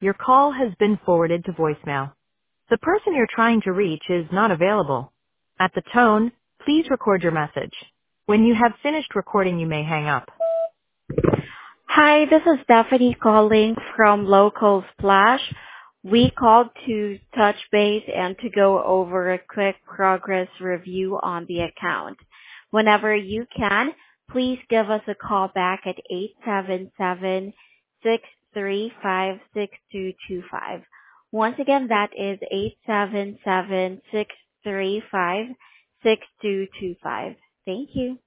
Your call has been forwarded to voicemail. The person you're trying to reach is not available. At the tone, please record your message. When you have finished recording, you may hang up. Hi, this is Stephanie calling from Local Splash. We called to touch base and to go over a quick progress review on the account. Whenever you can, please give us a call back at 877-635-6225. Once again, that is 877-635-6225. Thank you.